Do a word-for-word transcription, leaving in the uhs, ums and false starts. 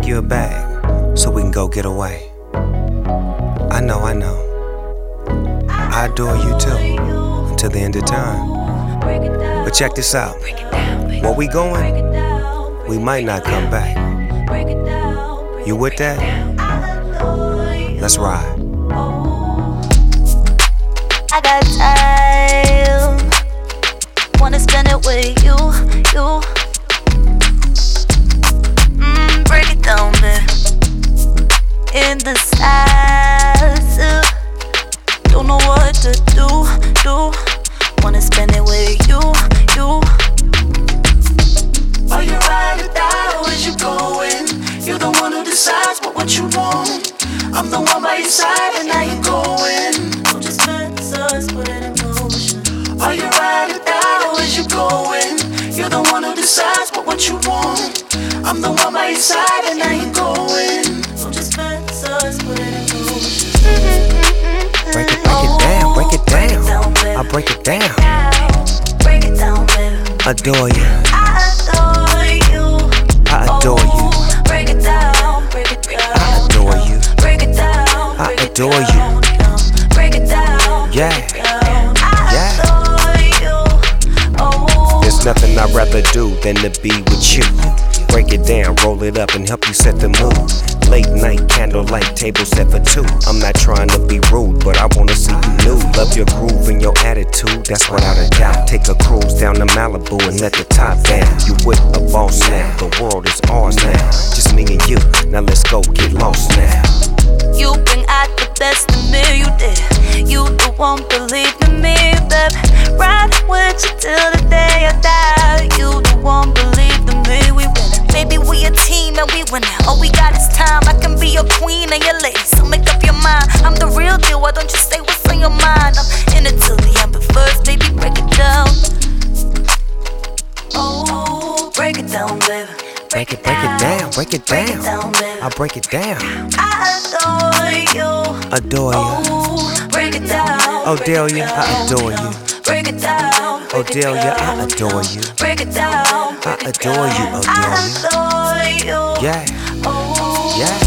make you a bag so we can go get away. I know, I know. I adore you too, until the end of time. But check this out. Where we going, we might not come back. You with that? Let's ride. I got time, wanna spend it with you, you. Mm, break it down, babe. In the size, uh, don't know what to do, do. Wanna spend it with you, you. Are you ride or die, or is you going? You're the one who decides what, what you want. I'm the one by your side, and now you're going. Don't just fantasize, put it in motion. Are you ride or die, or is you going? You're the one who decides what, what you want. I'm the one by your side, and now you're going. Don't just fantasize, put it in motion. Break it, break it down, break it down. babe. I'll break it down. Break it down, baby. Adore you. I adore you. I adore you. Break it down, break it down. I adore you. Break it down, I break it adore down, you. down. Break it down, Yeah. break it down. Yeah. I adore you. Oh. There's nothing I'd rather do than to be with you. Break it down, roll it up, and help you set the mood. Late night, candlelight, table set for two. I'm not trying to be rude, but I wanna see you nude. Love your groove and your attitude, that's without a doubt. Take a cruise down to Malibu and let the top down. You with a boss now, the world is ours now. Just me and you, now let's go get lost now. You bring out the best in me, you did. You the one believe in me, babe. Riding with you till the day I die. You the one believe in me, we win. Baby, we a team and we winning. All we got is time. I can be your queen and your lady, so make up your mind. I'm the real deal, why don't you say what's on your mind? I'm in it till the end, but first, baby, break it down. Oh, break it down, baby. Break it, break it down, break it Break it down. down, baby. I'll break it down. I adore you. Adore you. Oh, break it down. Oh, Delia, I adore you. Break it down. Oh, Delia, I adore you. Break it down. I adore you, oh, I Delia. adore you. Yeah, Oh. yeah.